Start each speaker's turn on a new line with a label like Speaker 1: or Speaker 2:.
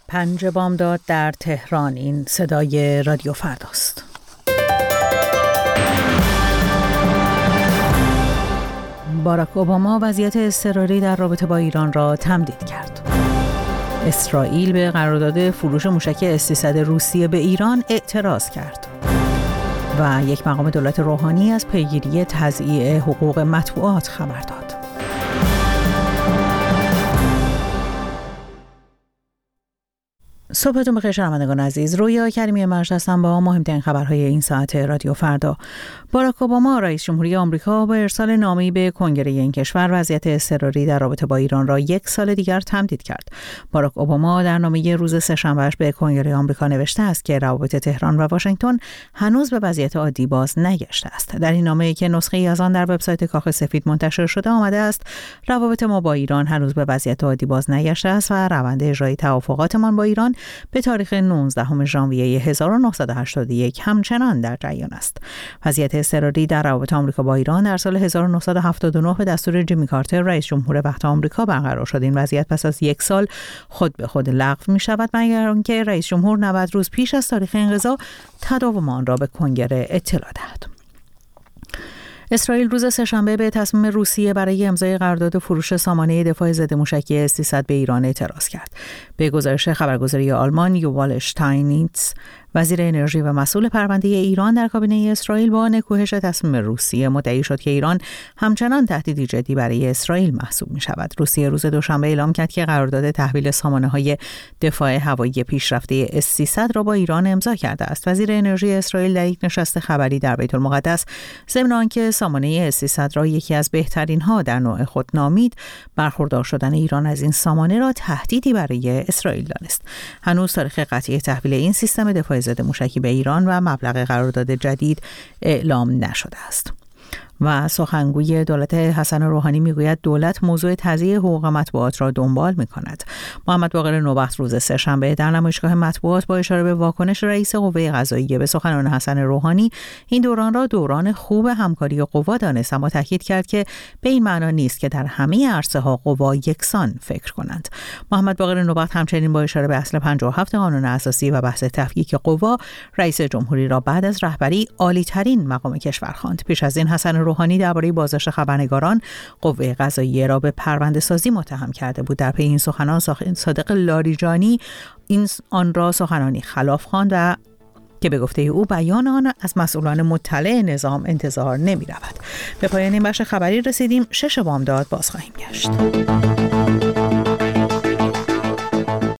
Speaker 1: 5 بامداد در تهران. این صدای رادیو فرداست. باراک اوباما وضعیت اضطراری در رابطه با ایران را تمدید کرد. اسرائیل به قرارداد فروش موشک S-300 روسیه به ایران اعتراض کرد. و یک مقام دولت روحانی از پیگیری تضییع حقوق مطبوعات خبر داد. صبحتون بخیر شنوندگان عزیز. رویا کریمی مجد هستم با مهمترین خبرهای این ساعت رادیو فردا. باراک اوباما رئیس جمهوری آمریکا با ارسال نامه‌ای به کنگره این کشور وضعیت اضطراری در رابطه با ایران را 1 سال دیگر تمدید کرد. باراک اوباما در نامه روز سه‌شنبه به کنگره آمریکا نوشته است که روابط تهران و واشنگتن هنوز به وضعیت عادی باز نگشته است. در این نامه‌ای که نسخه‌ای از آن در وبسایت کاخ سفید منتشر شده آمده است روابط ما با ایران هنوز به وضعیت عادی باز نگشته است و روند اجرای توافقاتمان با ایران به تاریخ 19 ژانویه 1981 همچنان در جریان است. وضعیت اضطراری در روابط آمریکا با ایران در سال 1979 به دستور جیمی کارتر رئیس جمهور وقت آمریکا برقرار شد. این وضعیت پس از 1 سال خود به خود لغو می شود مگر آنکه رئیس جمهور 90 روز پیش از تاریخ انقضا تداوم آن را به کنگره اطلاع دهد. اسرائیل روز سه‌شنبه به تصمیم روسیه برای امضای قرارداد فروش سامانه دفاع ضد موشکی S-300 به ایران اعتراض کرد. به گزارش خبرگزاری آلمان یووال اشتاینیتس، وزیر انرژی و مسئول پرونده ایران در کابینه اسرائیل، با نکوهش تصمیم روسیه مدعی شد که ایران همچنان تهدیدی جدی برای اسرائیل محسوب می شود. روسیه روز دوشنبه اعلام کرد که قرارداد تحویل سامانه‌های دفاع هوایی پیشرفته S-300 را با ایران امضا کرده است. وزیر انرژی اسرائیل در یک نشست خبری در بیت المقدس ضمن آنکه سامانه S-300 را یکی از بهترین ها در نوع خود نامید، برخوردار شدن ایران از این سامانه را تهدیدی برای اسرائیل دانست. هنوز تاریخ قطعی تحویل این سیستم دفاع ضد موشکی به ایران و مبلغ قرارداد جدید اعلام نشده است. و سخنگوی دولت حسن روحانی میگوید دولت موضوع تضییع حقوق مطبوعات را دنبال می‌کند. محمد باقر نوبخت روز سه‌شنبه در نمایشگاه مطبوعات با اشاره به واکنش رئیس قوه قضاییه به سخنان حسن روحانی این دوران را دوران خوب همکاری قوا دانست، اما تاکید کرد که به این معنا نیست که در همه عرصه‌ها قوا یکسان فکر کنند. محمد باقر نوبخت همچنین با اشاره به اصل 57 قانون اساسی و بحث تفکیک قوا رئیس جمهوری را بعد از رهبری عالی‌ترین مقام کشور خواند. پیش از این حسن روحانی درباره بازداشت خبرنگاران قوه قضاییه را به پرونده‌سازی متهم کرده بود. در پی این سخنان صادق لاریجانی آن را سخنانی خلاف خواند و که به گفته او بیان آن از مسئولان مطلع نظام انتظار نمی رود. به پایان این بخش خبری رسیدیم. 6 بامداد باز خواهیم گشت.